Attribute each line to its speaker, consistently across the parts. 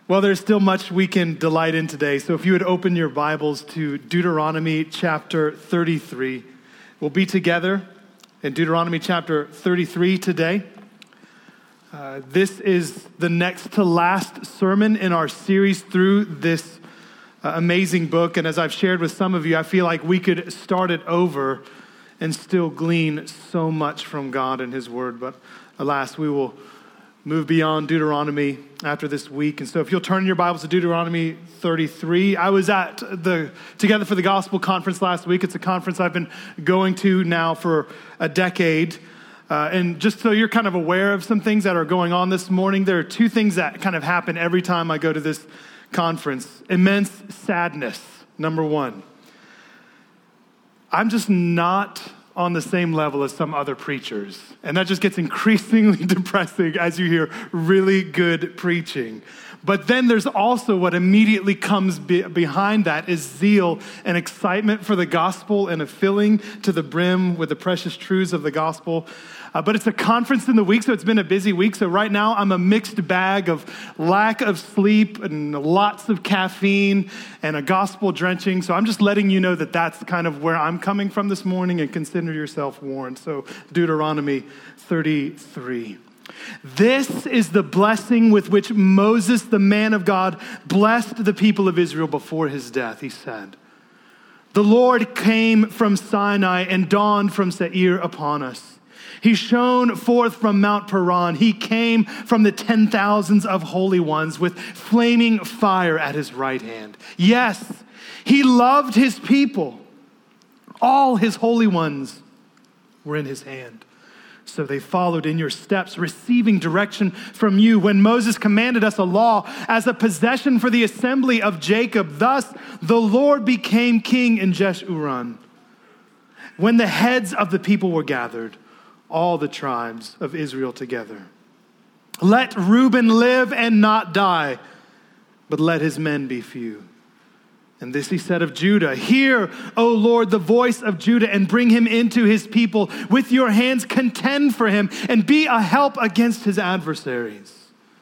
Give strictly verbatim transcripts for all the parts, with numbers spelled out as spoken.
Speaker 1: Well, there's still much we can delight in today. So if you would open your Bibles to Deuteronomy chapter thirty-three. We'll be together in Deuteronomy chapter thirty-three today. Uh, this is the next to last sermon in our series through this uh, amazing book. And as I've shared with some of you, I feel like we could start it over and still glean so much from God and his word. But alas, we will move beyond Deuteronomy after this week. And so if you'll turn your Bibles to Deuteronomy thirty-three. I was at the Together for the Gospel conference last week. It's a conference I've been going to now for a decade. Uh, and just so you're kind of aware of some things that are going on this morning, there are two things that kind of happen every time I go to this conference. Immense sadness, number one. I'm just not on the same level as some other preachers. And that just gets increasingly depressing as you hear really good preaching. But then there's also what immediately comes be- behind that is zeal and excitement for the gospel and a filling to the brim with the precious truths of the gospel. Uh, but it's a conference in the week, so it's been a busy week. So right now I'm a mixed bag of lack of sleep and lots of caffeine and a gospel drenching. So I'm just letting you know that that's kind of where I'm coming from this morning, and consider yourself warned. So Deuteronomy thirty-three. This is the blessing with which Moses, the man of God, blessed the people of Israel before his death. He said, "The Lord came from Sinai and dawned from Seir upon us. He shone forth from Mount Paran. He came from the ten thousands of holy ones with flaming fire at his right hand. Yes, he loved his people. All his holy ones were in his hand. So they followed in your steps, receiving direction from you. When Moses commanded us a law as a possession for the assembly of Jacob, thus the Lord became king in Jeshurun. When the heads of the people were gathered, all the tribes of Israel together. Let Reuben live and not die, but let his men be few." And this he said of Judah, "Hear, O Lord, the voice of Judah, and bring him into his people. With your hands contend for him, and be a help against his adversaries."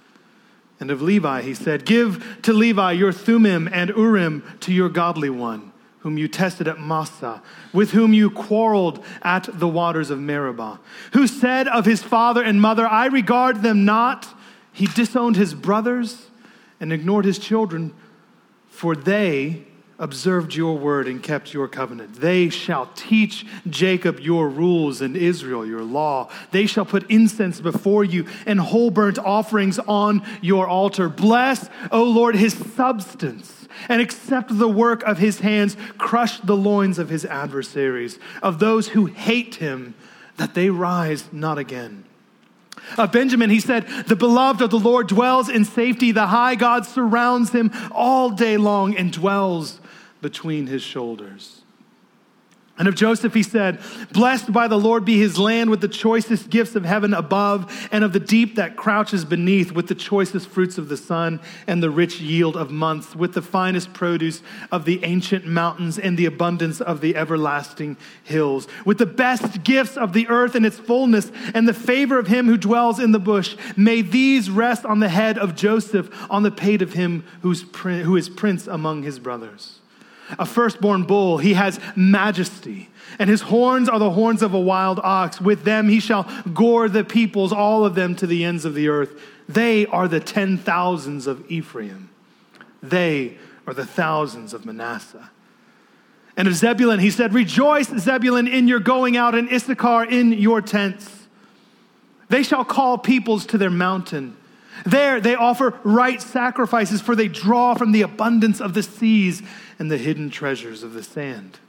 Speaker 1: And of Levi he said, "Give to Levi your Thummim and Urim to your godly one, whom you tested at Massah, with whom you quarreled at the waters of Meribah, who said of his father and mother, 'I regard them not.' He disowned his brothers and ignored his children, for they observed your word and kept your covenant. They shall teach Jacob your rules and Israel your law. They shall put incense before you and whole burnt offerings on your altar. Bless, O Lord, his substance, and accept the work of his hands. Crush the loins of his adversaries, of those who hate him, that they rise not again." Of Benjamin, he said, "The beloved of the Lord dwells in safety. The high God surrounds him all day long and dwells between his shoulders." And of Joseph, he said, "Blessed by the Lord be his land with the choicest gifts of heaven above, and of the deep that crouches beneath, with the choicest fruits of the sun and the rich yield of months, with the finest produce of the ancient mountains and the abundance of the everlasting hills, with the best gifts of the earth and its fullness, and the favor of him who dwells in the bush. May these rest on the head of Joseph, on the pate of him who's prin- who is prince among his brothers. A firstborn bull, he has majesty, and his horns are the horns of a wild ox. With them he shall gore the peoples, all of them to the ends of the earth. They are the ten thousands of Ephraim. They are the thousands of Manasseh." And of Zebulun, he said, "Rejoice, Zebulun, in your going out, and Issachar in your tents. They shall call peoples to their mountain. There they offer right sacrifices, for they draw from the abundance of the seas and the hidden treasures of the sand."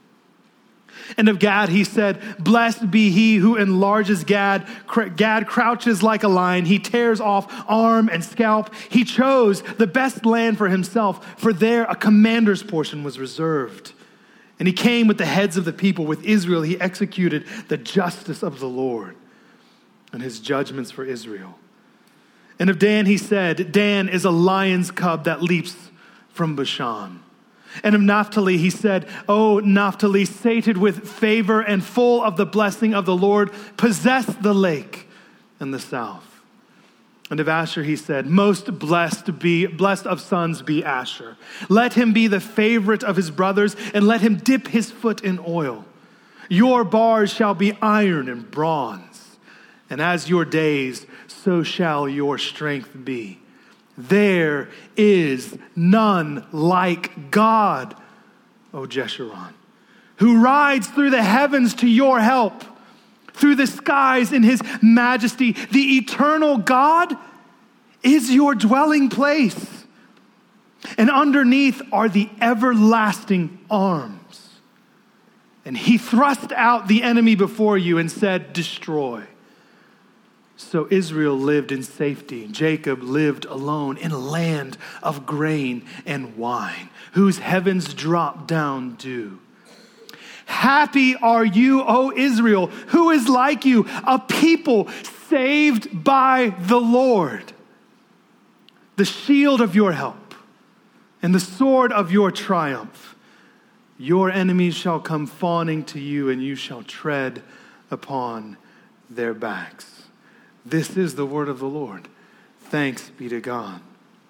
Speaker 1: And of Gad he said, "Blessed be he who enlarges Gad. Gad crouches like a lion. He tears off arm and scalp. He chose the best land for himself, for there a commander's portion was reserved. And he came with the heads of the people. With Israel he executed the justice of the Lord and his judgments for Israel." And of Dan he said, "Dan is a lion's cub that leaps from Bashan." And of Naphtali he said, "O Naphtali, sated with favor and full of the blessing of the Lord, possess the lake and the south." And of Asher he said, most blessed be, blessed of sons be Asher. Let him be the favorite of his brothers, and let him dip his foot in oil. Your bars shall be iron and bronze, and as your days, so shall your strength be. There is none like God, O Jeshurun, who rides through the heavens to your help, through the skies in his majesty. The eternal God is your dwelling place, and underneath are the everlasting arms. And he thrust out the enemy before you and said, destroy. So Israel lived in safety. Jacob lived alone in a land of grain and wine, whose heavens drop down dew. Happy are you, O Israel, who is like you, a people saved by the Lord, the shield of your help and the sword of your triumph. Your enemies shall come fawning to you, and you shall tread upon their backs. This is the word of the Lord. Thanks be to God.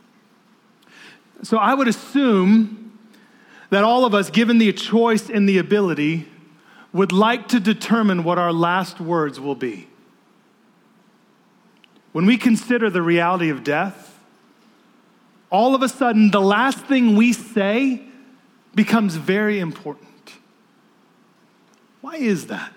Speaker 1: So I would assume that all of us, given the choice and the ability, would like to determine what our last words will be. When we consider the reality of death, all of a sudden, the last thing we say becomes very important. Why is that?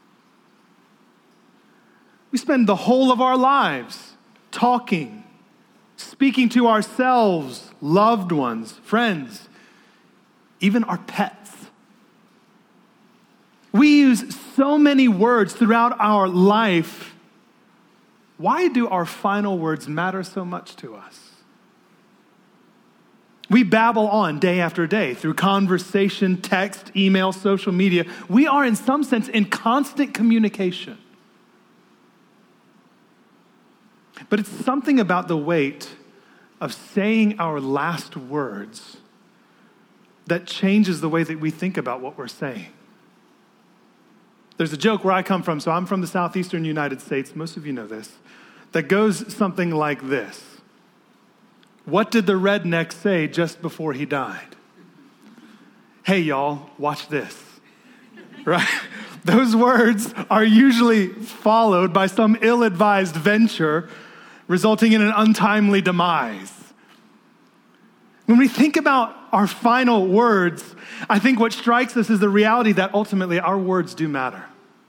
Speaker 1: We spend the whole of our lives talking, speaking to ourselves, loved ones, friends, even our pets. We use so many words throughout our life. Why do our final words matter so much to us? We babble on day after day through conversation, text, email, social media. We are in some sense in constant communication. But it's something about the weight of saying our last words that changes the way that we think about what we're saying. There's a joke where I come from, so I'm from the southeastern United States, most of you know this, that goes something like this. What did the redneck say just before he died? Hey, y'all, watch this. Right? Those words are usually followed by some ill-advised venture resulting in an untimely demise. When we think about our final words, I think what strikes us is the reality that ultimately our words do matter.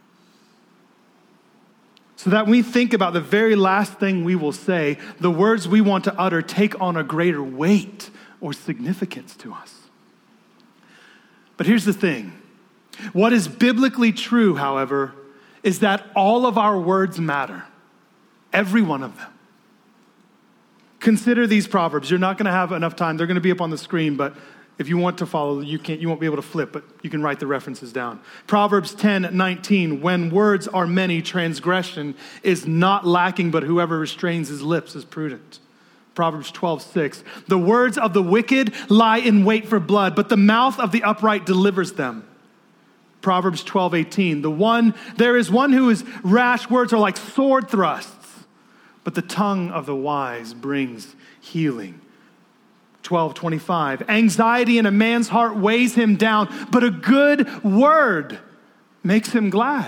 Speaker 1: So that when we think about the very last thing we will say, the words we want to utter take on a greater weight or significance to us. But here's the thing. What is biblically true, however, is that all of our words matter. Every one of them. Consider these proverbs. You're not going to have enough time. They're going to be up on the screen, but if you want to follow, you can't. You won't be able to flip, but you can write the references down. Proverbs ten nineteen, when words are many, transgression is not lacking, but whoever restrains his lips is prudent. Proverbs twelve six, the words of the wicked lie in wait for blood, but the mouth of the upright delivers them. Proverbs twelve eighteen, the one, there is one whose rash words are like sword thrusts, but the tongue of the wise brings healing. twelve twenty-five, anxiety in a man's heart weighs him down, but a good word makes him glad.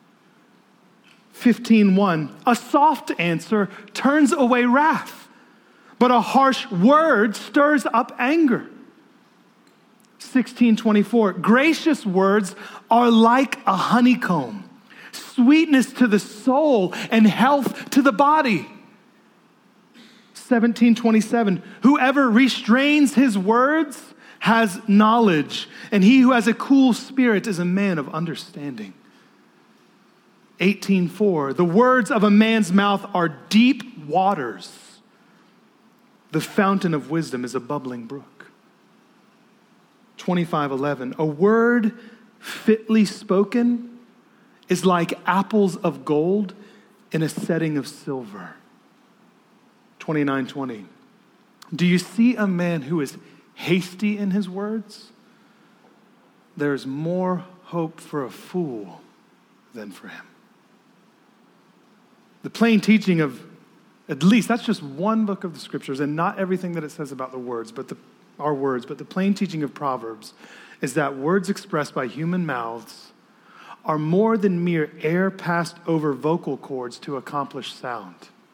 Speaker 1: fifteen one, a soft answer turns away wrath, but a harsh word stirs up anger. sixteen twenty-four, gracious words are like a honeycomb, sweetness to the soul and health to the body. seventeen twenty-seven, whoever restrains his words has knowledge, and he who has a cool spirit is a man of understanding. eighteen four, the words of a man's mouth are deep waters. The fountain of wisdom is a bubbling brook. twenty-five eleven, a word fitly spoken is like apples of gold in a setting of silver. twenty-nine twenty, do you see a man who is hasty in his words? There is more hope for a fool than for him. The plain teaching of at least, that's just one book of the scriptures, and not everything that it says about the words, but the, our words, but the plain teaching of Proverbs is that words expressed by human mouths are more than mere air passed over vocal cords to accomplish sound.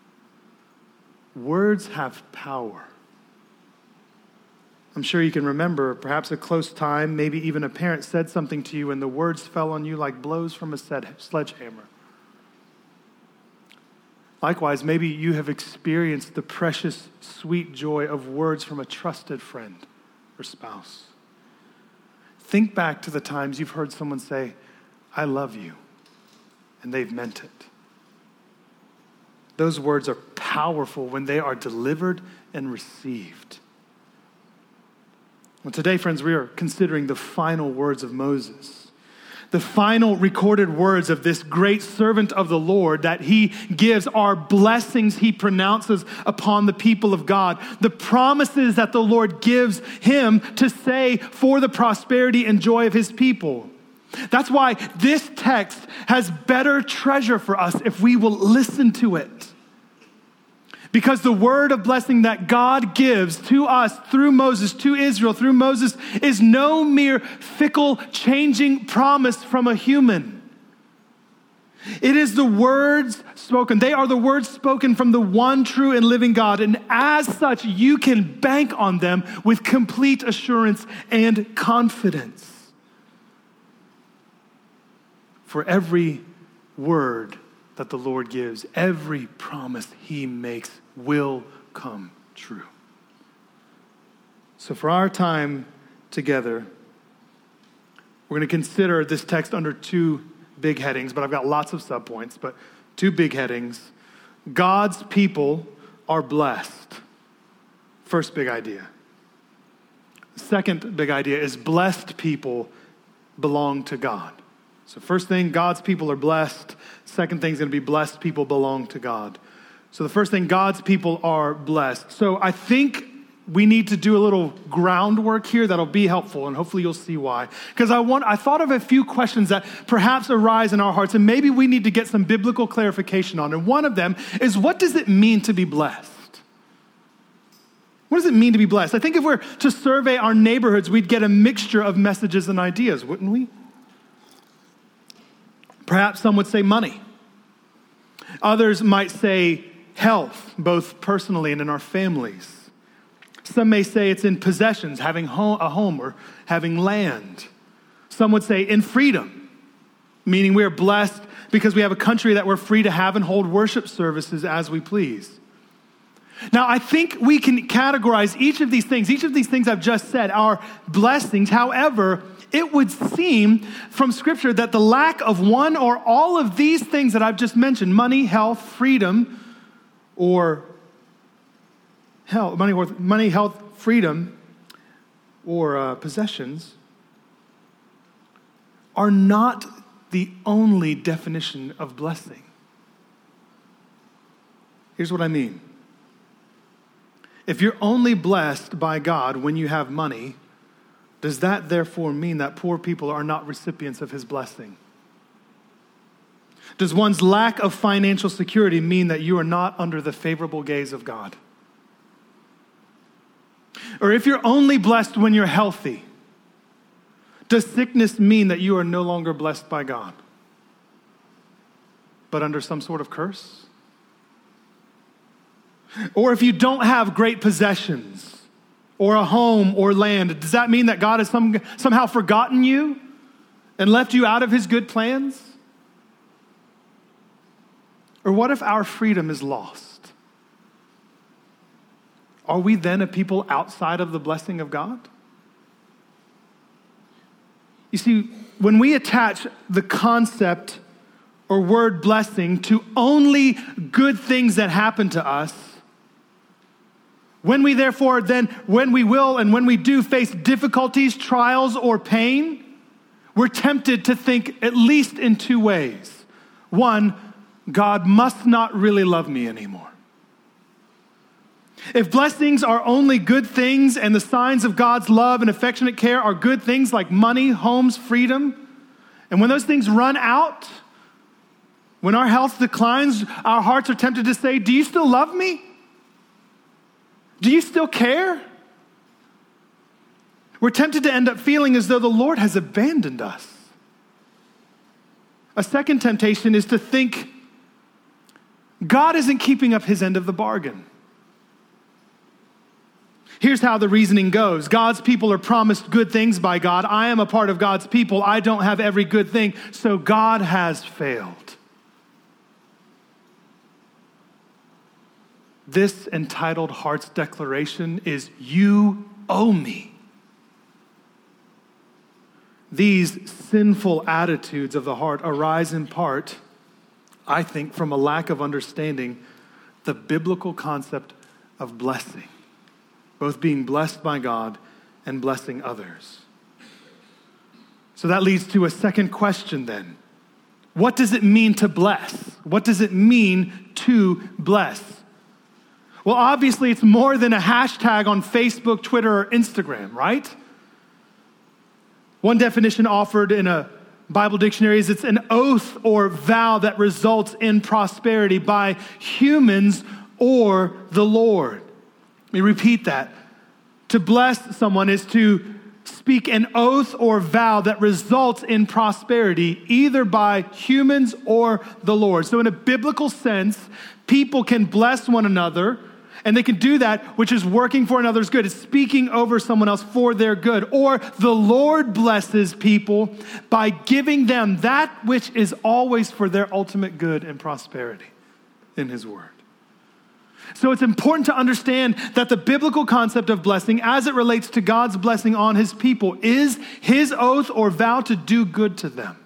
Speaker 1: Words have power. I'm sure you can remember perhaps a close time, maybe even a parent said something to you and the words fell on you like blows from a sledgehammer. Likewise, maybe you have experienced the precious, sweet joy of words from a trusted friend or spouse. Think back to the times you've heard someone say, "I love you," and they've meant it. Those words are powerful when they are delivered and received. Well, today, friends, we are considering the final words of Moses. The final recorded words of this great servant of the Lord that he gives are blessings he pronounces upon the people of God. The promises that the Lord gives him to say for the prosperity and joy of his people. That's why this text has better treasure for us if we will listen to it. Because the word of blessing that God gives to us through Moses, to Israel, through Moses, is no mere fickle, changing promise from a human. It is the words spoken. They are the words spoken from the one true and living God. And as such, you can bank on them with complete assurance and confidence. For every word that the Lord gives, every promise he makes will come true. So for our time together, we're going to consider this text under two big headings, but I've got lots of subpoints, but two big headings. God's people are blessed. First big idea. Second big idea is blessed people belong to God. So first thing, God's people are blessed. Second thing is going to be blessed people belong to God. So the first thing, God's people are blessed. So I think we need to do a little groundwork here that'll be helpful, and hopefully you'll see why. Because I want, I thought of a few questions that perhaps arise in our hearts, and maybe we need to get some biblical clarification on. And one of them is, what does it mean to be blessed? What does it mean to be blessed? I think if we're to survey our neighborhoods, we'd get a mixture of messages and ideas, wouldn't we? Perhaps some would say money. Others might say health, both personally and in our families. Some may say it's in possessions, having a home or having land. Some would say in freedom, meaning we are blessed because we have a country that we're free to have and hold worship services as we please. Now, I think we can categorize each of these things, each of these things I've just said are blessings. However, it would seem from Scripture that the lack of one or all of these things that I've just mentioned, money, health, freedom, or health, money, money, health, freedom, or uh, possessions, are not the only definition of blessing. Here's what I mean. If you're only blessed by God when you have money, does that therefore mean that poor people are not recipients of his blessing? Does one's lack of financial security mean that you are not under the favorable gaze of God? Or if you're only blessed when you're healthy, does sickness mean that you are no longer blessed by God, but under some sort of curse? Or if you don't have great possessions, or a home or land, does that mean that God has some, somehow forgotten you and left you out of his good plans? Or what if our freedom is lost? Are we then a people outside of the blessing of God? You see, when we attach the concept or word blessing to only good things that happen to us, when we therefore then, when we will and when we do face difficulties, trials, or pain, we're tempted to think at least in two ways. One, God must not really love me anymore. If blessings are only good things and the signs of God's love and affectionate care are good things like money, homes, freedom, and when those things run out, When our health declines, our hearts are tempted to say, do you still love me? Do you still care? We're tempted to end up feeling as though the Lord has abandoned us. A second temptation is to think God isn't keeping up his end of the bargain. Here's how the reasoning goes. God's people are promised good things by God. I am a part of God's people. I don't have every good thing, so God has failed. This entitled heart's declaration is, you owe me. These sinful attitudes of the heart arise in part, I think, from a lack of understanding the biblical concept of blessing, both being blessed by God and blessing others. So that leads to a second question then. What does it mean to bless? What does it mean to bless? Well, obviously it's more than a hashtag on Facebook, Twitter, or Instagram, right? One definition offered in a Bible dictionary is it's an oath or vow that results in prosperity by humans or the Lord. Let me repeat that. To bless someone is to speak an oath or vow that results in prosperity either by humans or the Lord. So in a biblical sense, people can bless one another, and they can do that, which is working for another's good. It's speaking over someone else for their good. Or the Lord blesses people by giving them that which is always for their ultimate good and prosperity in his word. So it's important to understand that the biblical concept of blessing as it relates to God's blessing on his people is his oath or vow to do good to them.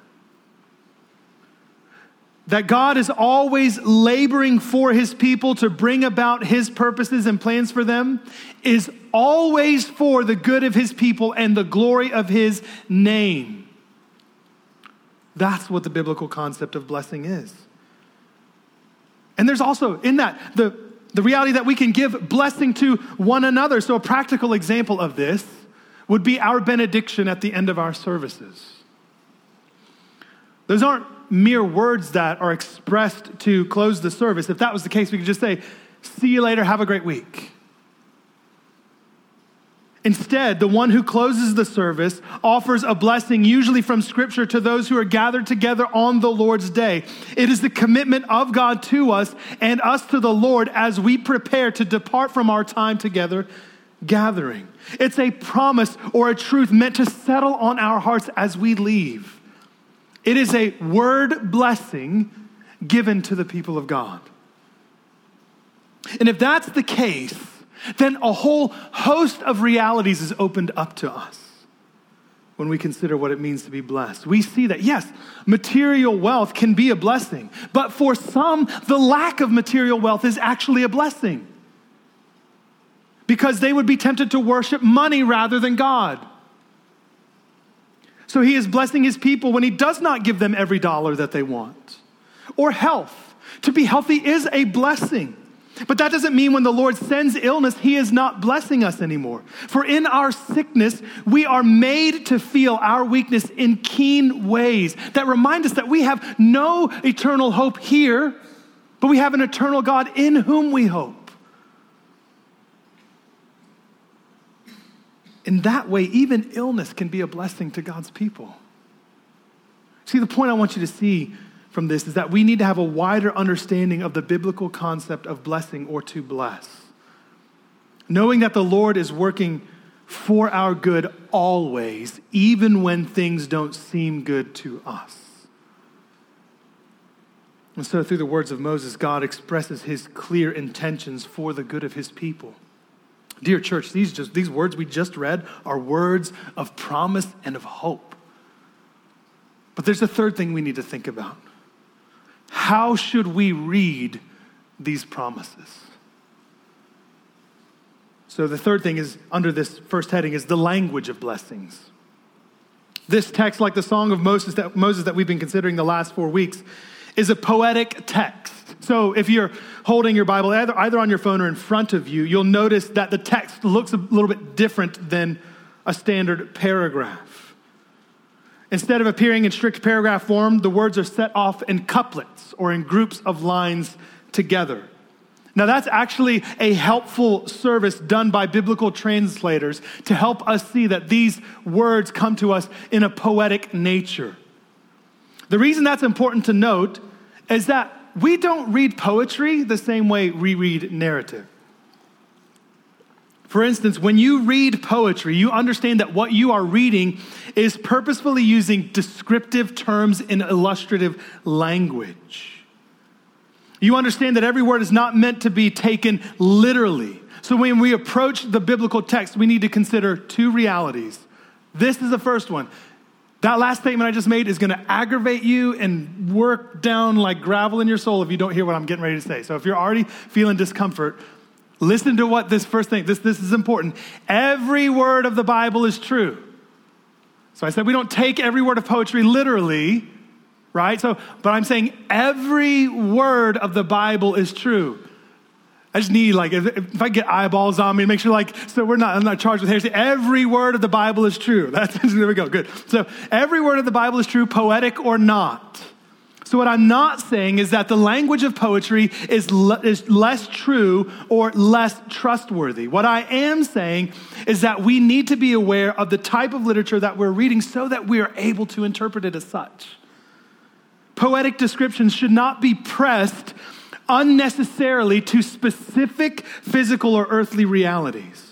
Speaker 1: That God is always laboring for his people to bring about his purposes and plans for them is always for the good of his people and the glory of his name. That's what the biblical concept of blessing is. And there's also in that the, the reality that we can give blessing to one another. So a practical example of this would be our benediction at the end of our services. Those aren't mere words that are expressed to close the service. If that was the case, we could just say, see you later, have a great week. Instead, the one who closes the service offers a blessing, usually from Scripture, to those who are gathered together on the Lord's day. It is the commitment of God to us and us to the Lord as we prepare to depart from our time together gathering. It's a promise or a truth meant to settle on our hearts as we leave. It is a word blessing given to the people of God. And if that's the case, then a whole host of realities is opened up to us when we consider what it means to be blessed. We see that, yes, material wealth can be a blessing, but for some, the lack of material wealth is actually a blessing because they would be tempted to worship money rather than God. So he is blessing his people when he does not give them every dollar that they want. Or health. To be healthy is a blessing. But that doesn't mean when the Lord sends illness, he is not blessing us anymore. For in our sickness, we are made to feel our weakness in keen ways that remind us that we have no eternal hope here, but we have an eternal God in whom we hope. In that way, even illness can be a blessing to God's people. See, the point I want you to see from this is that we need to have a wider understanding of the biblical concept of blessing or to bless. Knowing that the Lord is working for our good always, even when things don't seem good to us. And so through the words of Moses, God expresses his clear intentions for the good of his people. Dear church, these just these words we just read are words of promise and of hope. But there's a third thing we need to think about. How should we read these promises? So the third thing is, under this first heading, is the language of blessings. This text, like the Song of Moses that, Moses that we've been considering the last four weeks, is a poetic text. So if you're holding your Bible either, either on your phone or in front of you, you'll notice that the text looks a little bit different than a standard paragraph. Instead of appearing in strict paragraph form, the words are set off in couplets or in groups of lines together. Now, that's actually a helpful service done by biblical translators to help us see that these words come to us in a poetic nature. The reason that's important to note is that we don't read poetry the same way we read narrative. For instance, when you read poetry, you understand that what you are reading is purposefully using descriptive terms in illustrative language. You understand that every word is not meant to be taken literally. So when we approach the biblical text, we need to consider two realities. This is the first one. That last statement I just made is going to aggravate you and work down like gravel in your soul if you don't hear what I'm getting ready to say. So if you're already feeling discomfort, listen to what this first thing, this, this is important. Every word of the Bible is true. So I said we don't take every word of poetry literally, right? So, but I'm saying every word of the Bible is true. I just need like, if, if I get eyeballs on me, make sure like, so we're not, I'm not charged with heresy. Every word of the Bible is true. That's, there we go, good. So every word of the Bible is true, poetic or not. So what I'm not saying is that the language of poetry is, le- is less true or less trustworthy. What I am saying is that we need to be aware of the type of literature that we're reading so that we are able to interpret it as such. Poetic descriptions should not be pressed unnecessarily to specific physical or earthly realities.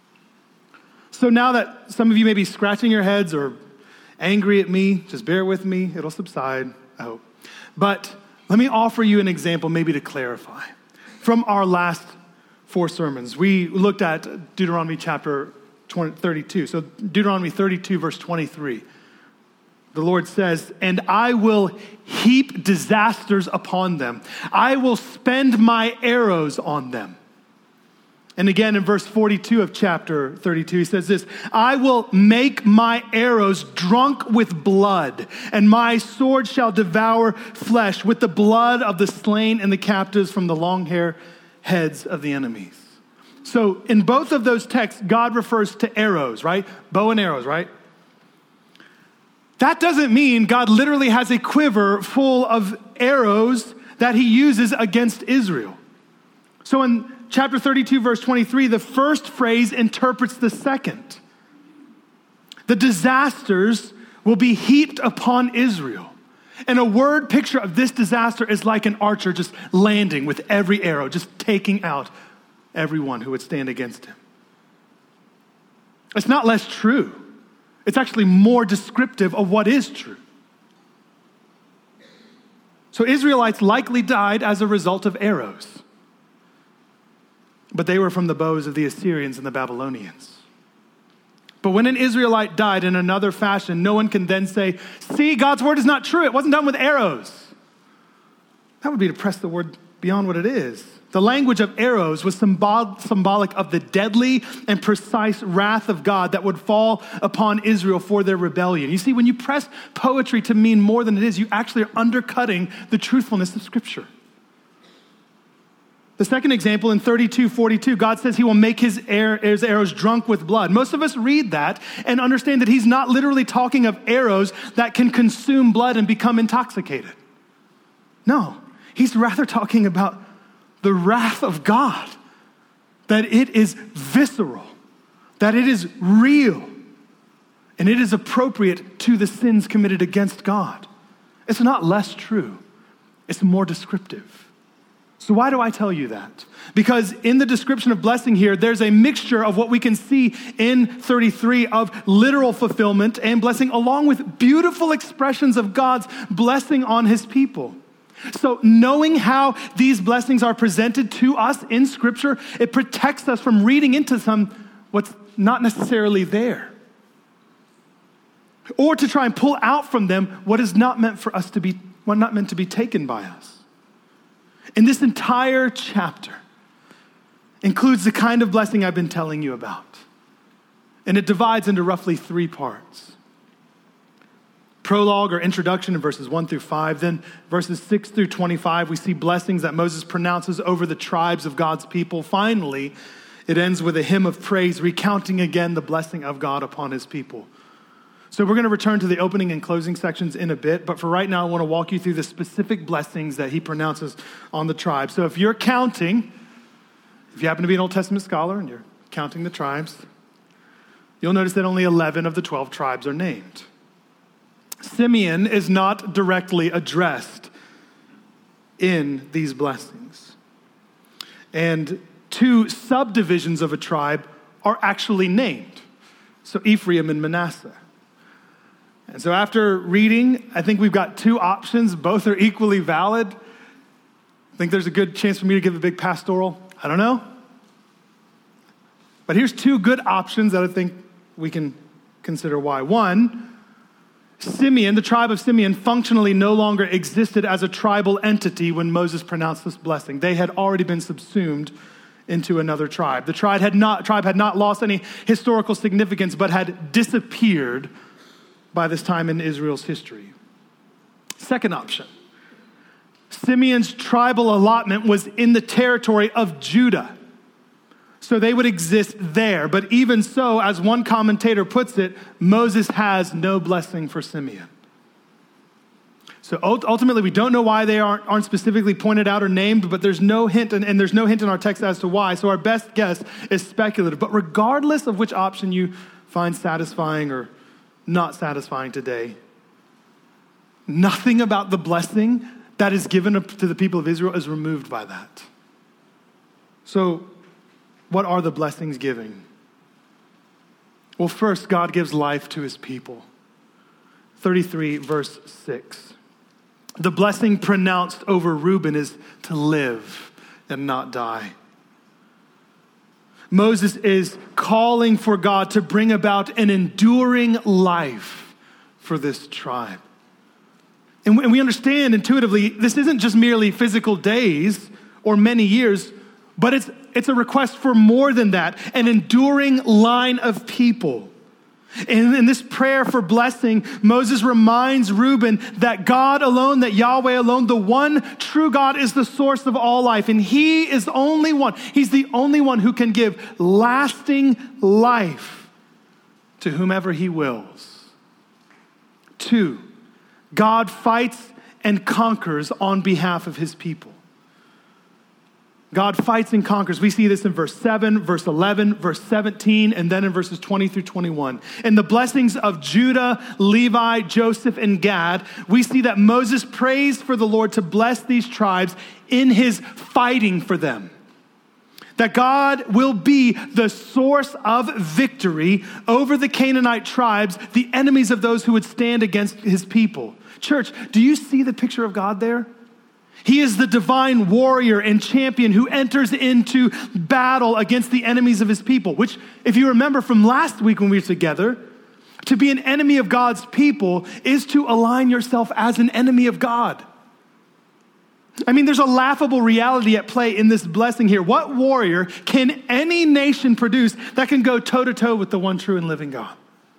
Speaker 1: So now that some of you may be scratching your heads or angry at me, just bear with me, it'll subside, I hope. But let me offer you an example maybe to clarify. From our last four sermons, we looked at Deuteronomy chapter thirty-two. So Deuteronomy thirty-two, verse twenty-three. The Lord says, and I will heap disasters upon them. I will spend my arrows on them. And again in verse forty-two of chapter thirty-two, he says this, I will make my arrows drunk with blood, and my sword shall devour flesh with the blood of the slain and the captives from the long hair heads of the enemies. So in both of those texts, God refers to arrows, right? Bow and arrows, right? That doesn't mean God literally has a quiver full of arrows that he uses against Israel. So in chapter thirty-two, verse twenty-three, the first phrase interprets the second. The disasters will be heaped upon Israel. And a word picture of this disaster is like an archer just landing with every arrow, just taking out everyone who would stand against him. It's not less true. It's actually more descriptive of what is true. So Israelites likely died as a result of arrows, but they were from the bows of the Assyrians and the Babylonians. But when an Israelite died in another fashion, no one can then say, see, God's word is not true. It wasn't done with arrows. That would be to press the word beyond what it is. The language of arrows was symbol- symbolic of the deadly and precise wrath of God that would fall upon Israel for their rebellion. You see, when you press poetry to mean more than it is, you actually are undercutting the truthfulness of Scripture. The second example in thirty-two forty-two, God says he will make his, air, his arrows drunk with blood. Most of us read that and understand that he's not literally talking of arrows that can consume blood and become intoxicated. No, he's rather talking about the wrath of God, that it is visceral, that it is real, and it is appropriate to the sins committed against God. It's not less true, it's more descriptive. So why do I tell you that? Because in the description of blessing here, there's a mixture of what we can see in thirty-three of literal fulfillment and blessing, along with beautiful expressions of God's blessing on his people. So knowing how these blessings are presented to us in Scripture, it protects us from reading into some what's not necessarily there. Or to try and pull out from them what is not meant for us to be, what not meant to be taken by us. And this entire chapter includes the kind of blessing I've been telling you about. And it divides into roughly three parts. Prologue or introduction in verses one through five. Then verses six through twenty-five, we see blessings that Moses pronounces over the tribes of God's people. Finally, it ends with a hymn of praise, recounting again the blessing of God upon his people. So we're going to return to the opening and closing sections in a bit, but for right now, I want to walk you through the specific blessings that he pronounces on the tribe. So if you're counting, if you happen to be an Old Testament scholar and you're counting the tribes, you'll notice that only eleven of the twelve tribes are named. Simeon is not directly addressed in these blessings. And two subdivisions of a tribe are actually named. So Ephraim and Manasseh. And so after reading, I think we've got two options. Both are equally valid. I think there's a good chance for me to give a big pastoral. I don't know. But here's two good options that I think we can consider why. One, Simeon, the tribe of Simeon, functionally no longer existed as a tribal entity when Moses pronounced this blessing. They had already been subsumed into another tribe. The tribe had not, tribe had not lost any historical significance, but had disappeared by this time in Israel's history. Second option, Simeon's tribal allotment was in the territory of Judah. So they would exist there. But even so, as one commentator puts it, Moses has no blessing for Simeon. So ultimately, we don't know why they aren't, aren't specifically pointed out or named, but there's no hint, and, and there's no hint in our text as to why. So our best guess is speculative. But regardless of which option you find satisfying or not satisfying today, nothing about the blessing that is given to the people of Israel is removed by that. So what are the blessings giving? Well, first, God gives life to his people. thirty-three, verse six. The blessing pronounced over Reuben is to live and not die. Moses is calling for God to bring about an enduring life for this tribe. And we understand intuitively, this isn't just merely physical days or many years, but it's, it's a request for more than that, an enduring line of people. And in this prayer for blessing, Moses reminds Reuben that God alone, that Yahweh alone, the one true God, is the source of all life. And he is the only one. He's the only one who can give lasting life to whomever he wills. Two, God fights and conquers on behalf of his people. God fights and conquers. We see this in verse seven, verse eleven, verse seventeen, and then in verses twenty through twenty-one. In the blessings of Judah, Levi, Joseph, and Gad, we see that Moses prays for the Lord to bless these tribes in his fighting for them. That God will be the source of victory over the Canaanite tribes, the enemies of those who would stand against his people. Church, do you see the picture of God there? He is the divine warrior and champion who enters into battle against the enemies of his people, which, if you remember from last week when we were together, to be an enemy of God's people is to align yourself as an enemy of God. I mean, there's a laughable reality at play in this blessing here. What warrior can any nation produce that can go toe-to-toe with the one true and living God?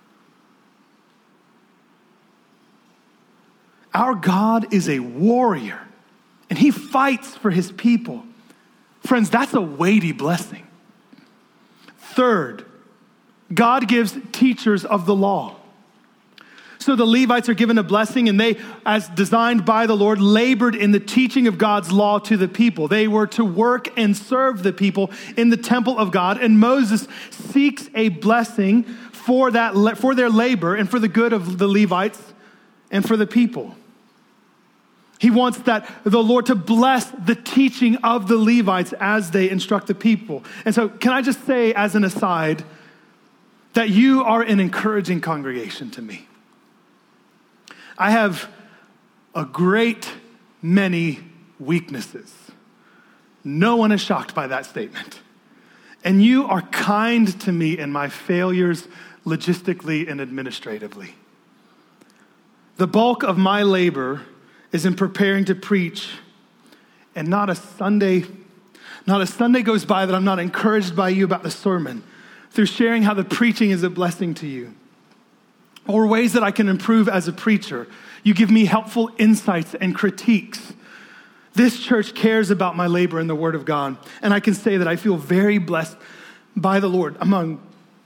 Speaker 1: Our God is a warrior. And he fights for his people. Friends, that's a weighty blessing. Third, God gives teachers of the law. So the Levites are given a blessing, and they, as designed by the Lord, labored in the teaching of God's law to the people. They were to work and serve the people in the temple of God, and Moses seeks a blessing for that, for their labor and for the good of the Levites and for the people. He wants that the Lord to bless the teaching of the Levites as they instruct the people. And so can I just say as an aside that you are an encouraging congregation to me. I have a great many weaknesses. No one is shocked by that statement. And you are kind to me in my failures logistically and administratively. The bulk of my labor is in preparing to preach, and not a Sunday, not a Sunday goes by that I'm not encouraged by you about the sermon, through sharing how the preaching is a blessing to you, or ways that I can improve as a preacher. You give me helpful insights and critiques. This church cares about my labor in the Word of God, and I can say that I feel very blessed by the Lord among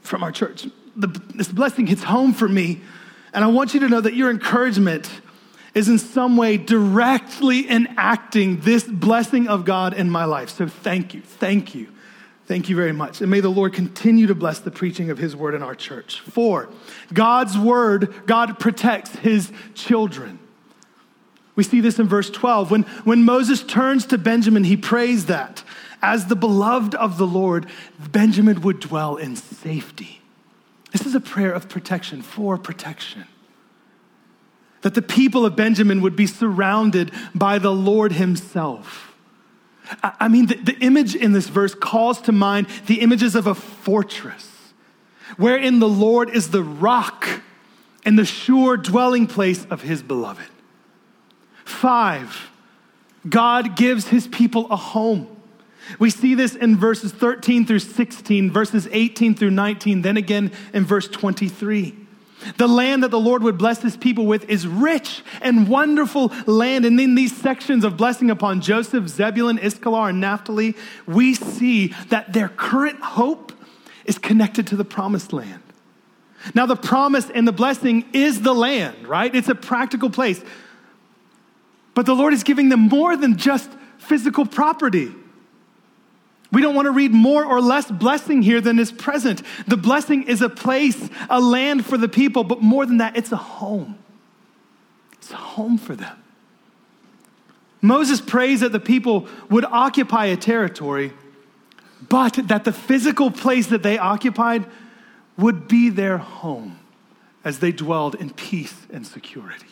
Speaker 1: from our church. The, this blessing hits home for me, and I want you to know that your encouragement is in some way directly enacting this blessing of God in my life. So thank you, thank you, thank you very much. And may the Lord continue to bless the preaching of his word in our church. Four, God's word, God protects his children. We see this in verse twelve. When, when Moses turns to Benjamin, he prays that as the beloved of the Lord, Benjamin would dwell in safety. This is a prayer of protection, for protection. That the people of Benjamin would be surrounded by the Lord himself. I mean, the, the image in this verse calls to mind the images of a fortress, wherein the Lord is the rock and the sure dwelling place of his beloved. Five, God gives his people a home. We see this in verses thirteen through sixteen, verses eighteen through nineteen, then again in verse twenty-three. The land that the Lord would bless his people with is rich and wonderful land. And in these sections of blessing upon Joseph, Zebulun, Issachar, and Naphtali, we see that their current hope is connected to the promised land. Now, the promise and the blessing is the land, right? It's a practical place. But the Lord is giving them more than just physical property. We don't want to read more or less blessing here than is present. The blessing is a place, a land for the people, but more than that, it's a home. It's a home for them. Moses prays that the people would occupy a territory, but that the physical place that they occupied would be their home as they dwelled in peace and security.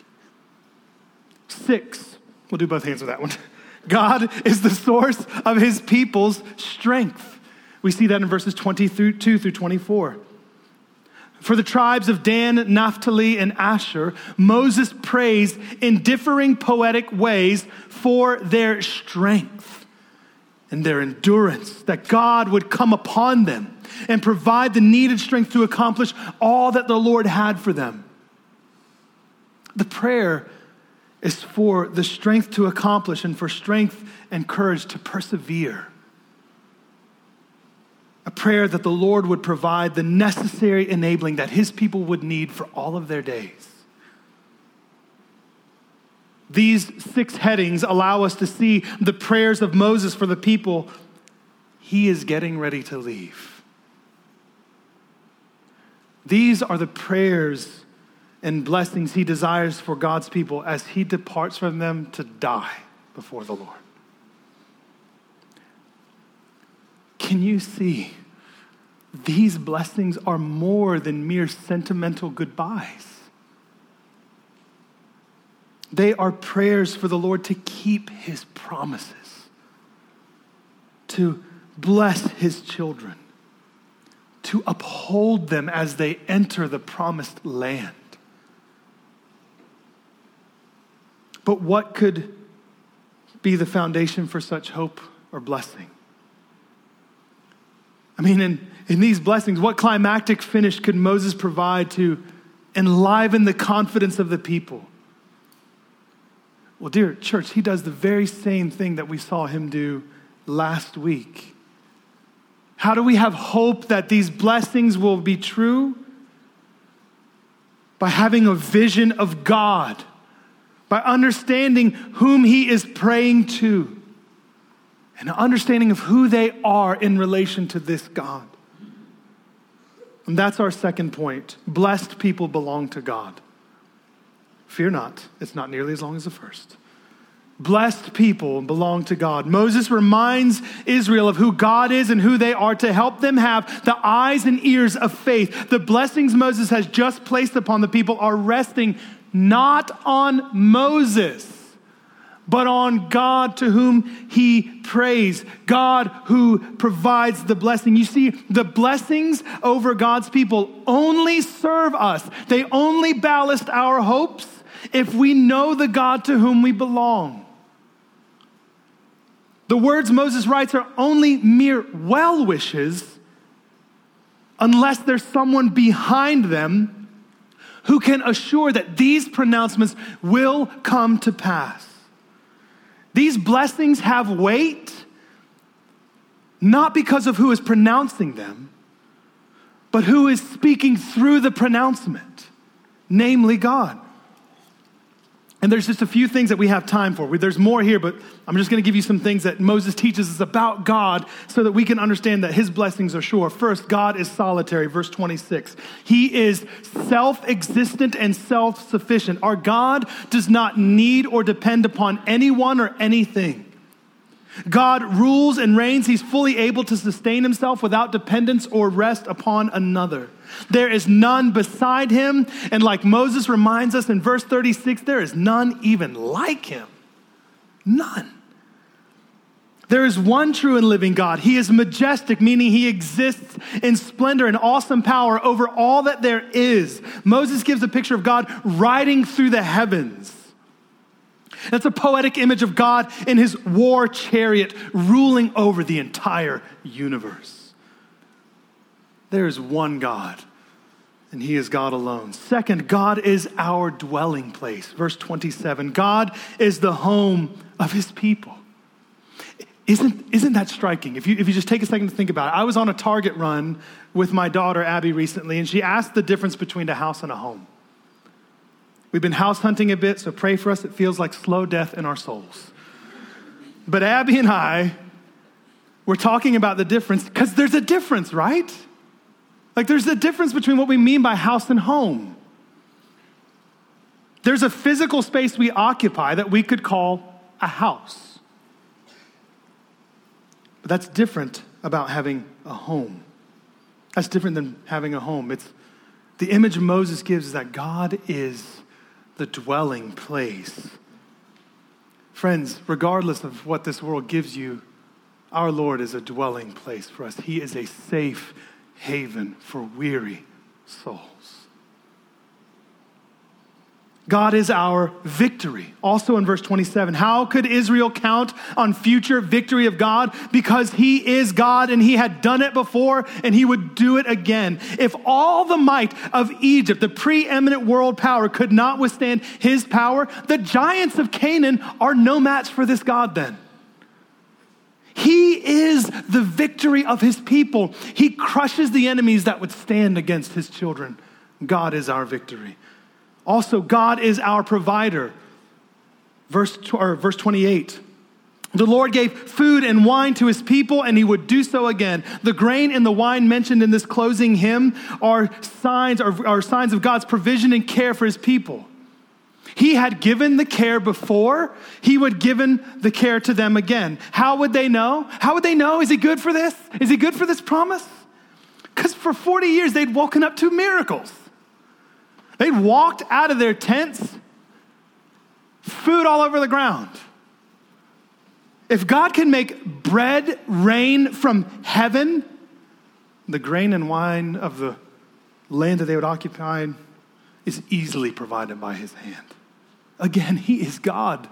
Speaker 1: Six, we'll do both hands with that one. God is the source of his people's strength. We see that in verses twenty-two through twenty-four. For the tribes of Dan, Naphtali, and Asher, Moses prays in differing poetic ways for their strength and their endurance, that God would come upon them and provide the needed strength to accomplish all that the Lord had for them. The prayer is for the strength to accomplish and for strength and courage to persevere. A prayer that the Lord would provide the necessary enabling that his people would need for all of their days. These six headings allow us to see the prayers of Moses for the people. He is getting ready to leave. These are the prayers and blessings he desires for God's people as he departs from them to die before the Lord. Can you see? These blessings are more than mere sentimental goodbyes. They are prayers for the Lord to keep his promises, to bless his children, to uphold them as they enter the promised land. But what could be the foundation for such hope or blessing? I mean, in, in these blessings, what climactic finish could Moses provide to enliven the confidence of the people? Well, dear church, he does the very same thing that we saw him do last week. How do we have hope that these blessings will be true? By having a vision of God. By understanding whom he is praying to and an understanding of who they are in relation to this God. And that's our second point. Blessed people belong to God. Fear not, it's not nearly as long as the first. Blessed people belong to God. Moses reminds Israel of who God is and who they are to help them have the eyes and ears of faith. The blessings Moses has just placed upon the people are resting not on Moses, but on God to whom he prays, God who provides the blessing. You see, the blessings over God's people only serve us. They only ballast our hopes if we know the God to whom we belong. The words Moses writes are only mere well wishes unless there's someone behind them who can assure that these pronouncements will come to pass. These blessings have weight, not because of who is pronouncing them, but who is speaking through the pronouncement, namely God. And there's just a few things that we have time for. There's more here, but I'm just going to give you some things that Moses teaches us about God so that we can understand that his blessings are sure. First, God is solitary, verse twenty-six. He is self-existent and self-sufficient. Our God does not need or depend upon anyone or anything. God rules and reigns. He's fully able to sustain himself without dependence or rest upon another. There is none beside him. And like Moses reminds us in verse thirty-six, there is none even like him. None. There is one true and living God. He is majestic, meaning he exists in splendor and awesome power over all that there is. Moses gives a picture of God riding through the heavens. That's a poetic image of God in his war chariot ruling over the entire universe. There is one God, and he is God alone. Second, God is our dwelling place. Verse twenty-seven, God is the home of his people. Isn't, isn't that striking? If you, if you just take a second to think about it. I was on a Target run with my daughter, Abby, recently, and she asked the difference between a house and a home. We've been house hunting a bit, so pray for us. It feels like slow death in our souls. But Abby and I were talking about the difference because there's a difference, right? Like there's a difference between what we mean by house and home. There's a physical space we occupy that we could call a house. But that's different about having a home. That's different than having a home. It's the image Moses gives is that God is the dwelling place. Friends, regardless of what this world gives you, our Lord is a dwelling place for us. He is a safe haven for weary souls. God is our victory. Also in verse twenty-seven, how could Israel count on future victory of God? Because he is God and he had done it before and he would do it again. If all the might of Egypt, the preeminent world power, could not withstand his power, the giants of Canaan are no match for this God then. He is the victory of his people. He crushes the enemies that would stand against his children. God is our victory. Also, God is our provider. Verse, or verse twenty-eight. The Lord gave food and wine to his people, and he would do so again. The grain and the wine mentioned in this closing hymn are signs, are, are signs of God's provision and care for his people. He had given the care before. He would given the care to them again. How would they know? How would they know? Is he good for this? Is he good for this promise? Because for forty years, they'd woken up to miracles. They'd walked out of their tents, food all over the ground. If God can make bread rain from heaven, the grain and wine of the land that they would occupy is easily provided by his hand. Again, he is God.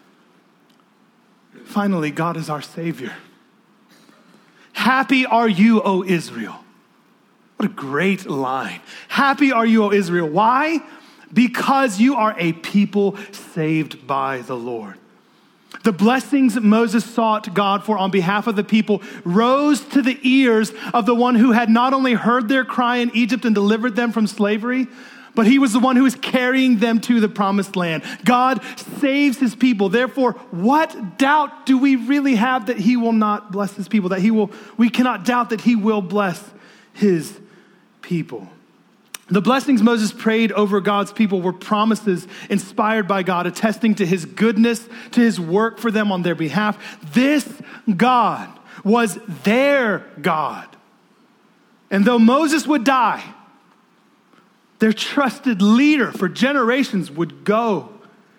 Speaker 1: Finally, God is our Savior. Happy are you, O Israel. What a great line. Happy are you, O Israel. Why? Because you are a people saved by the Lord. The blessings Moses sought God for on behalf of the people rose to the ears of the one who had not only heard their cry in Egypt and delivered them from slavery, but he was the one who was carrying them to the promised land. God saves his people. Therefore, what doubt do we really have that he will not bless his people? That he will, we cannot doubt that he will bless his people. The blessings Moses prayed over God's people were promises inspired by God, attesting to his goodness, to his work for them on their behalf. This God was their God. And though Moses would die, their trusted leader for generations would go.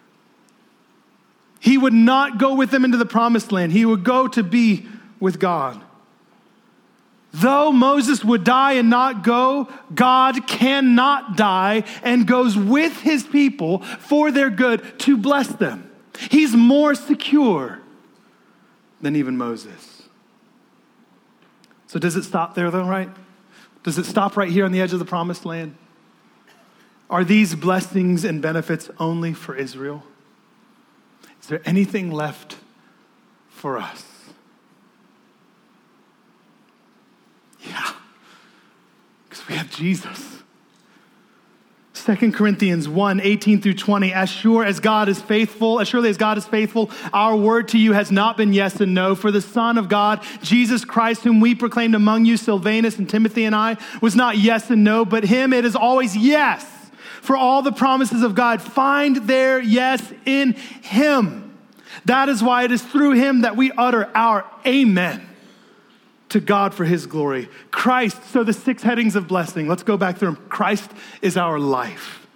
Speaker 1: He would not go with them into the promised land. He would go to be with God. Though Moses would die and not go, God cannot die and goes with his people for their good to bless them. He's more secure than even Moses. So does it stop there though, right? Does it stop right here on the edge of the promised land? Are these blessings and benefits only for Israel? Is there anything left for us? Yeah. Because We have Jesus. Second Corinthians one, eighteen through twenty, as sure as God is faithful, as surely as God is faithful, our word to you has not been yes and no. For the Son of God, Jesus Christ, whom we proclaimed among you, Silvanus and Timothy and I, was not yes and no, but him it is always yes. For all the promises of God find their yes in him. That is why it is through him that we utter our amen to God for his glory. Christ, so the six headings of blessing, let's go back through them. Christ is our life.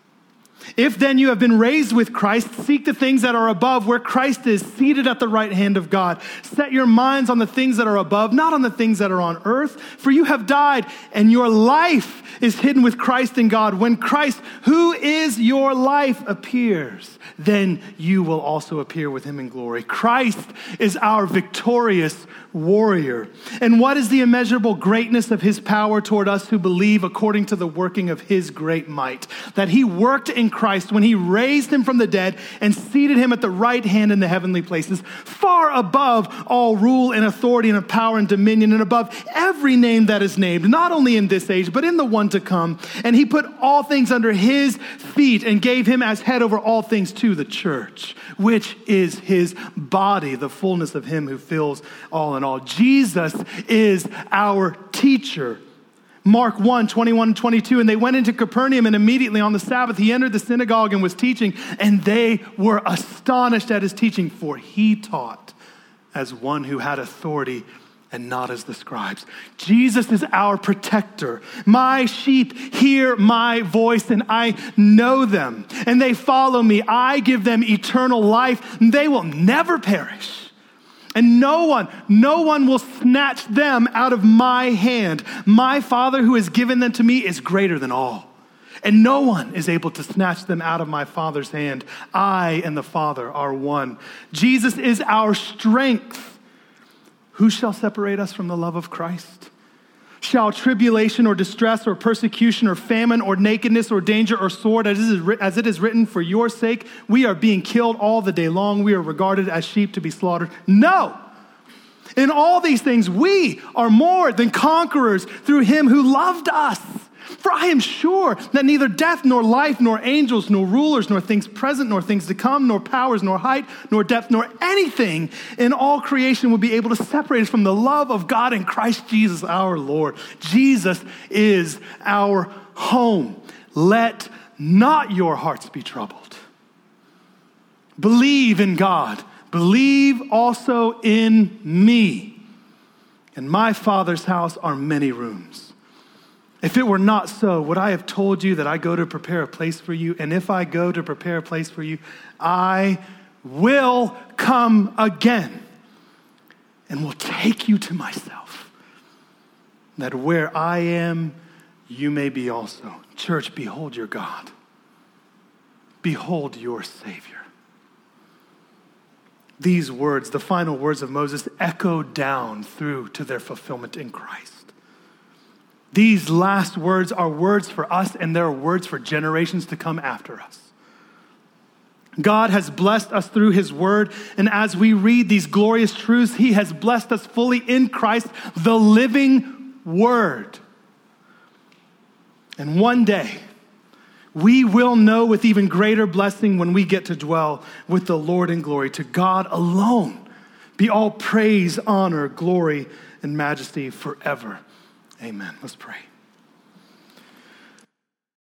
Speaker 1: If then you have been raised with Christ, seek the things that are above where Christ is seated at the right hand of God. Set your minds on the things that are above, not on the things that are on earth, for you have died and your life is hidden with Christ in God. When Christ, who is your life, appears, then you will also appear with him in glory. Christ is our victorious warrior. And what is the immeasurable greatness of his power toward us who believe according to the working of his great might? That he worked in Christ when he raised him from the dead and seated him at the right hand in the heavenly places, far above all rule and authority and power and dominion, and above every name that is named, not only in this age, but in the one to come. And he put all things under his feet and gave him as head over all things to the church, which is his body, the fullness of him who fills all in all. Jesus is our teacher. Mark one, twenty-one and twenty-two, and they went into Capernaum, and immediately on the Sabbath he entered the synagogue and was teaching, and they were astonished at his teaching, for he taught as one who had authority and not as the scribes. Jesus is our protector. My sheep hear my voice and I know them and they follow me. I give them eternal life and they will never perish. And no one, no one will snatch them out of my hand. My Father who has given them to me is greater than all. And no one is able to snatch them out of my Father's hand. I and the Father are one. Jesus is our strength. Who shall separate us from the love of Christ? Shall tribulation or distress or persecution or famine or nakedness or danger or sword, as it is, as it is written, for your sake, we are being killed all the day long. We are regarded as sheep to be slaughtered. No. In all these things, we are more than conquerors through him who loved us. For I am sure that neither death, nor life, nor angels, nor rulers, nor things present, nor things to come, nor powers, nor height, nor depth, nor anything in all creation will be able to separate us from the love of God in Christ Jesus our Lord. Jesus is our home. Let not your hearts be troubled. Believe in God. Believe also in me. In my Father's house are many rooms. If it were not so, would I have told you that I go to prepare a place for you? And if I go to prepare a place for you, I will come again and will take you to myself, that where I am, you may be also. Church, behold your God. Behold your Savior. These words, the final words of Moses, echo down through to their fulfillment in Christ. These last words are words for us, and they're words for generations to come after us. God has blessed us through his word, and as we read these glorious truths, he has blessed us fully in Christ, the living word. And one day, we will know with even greater blessing when we get to dwell with the Lord in glory. To God alone be all praise, honor, glory, and majesty forever. Amen. Let's pray.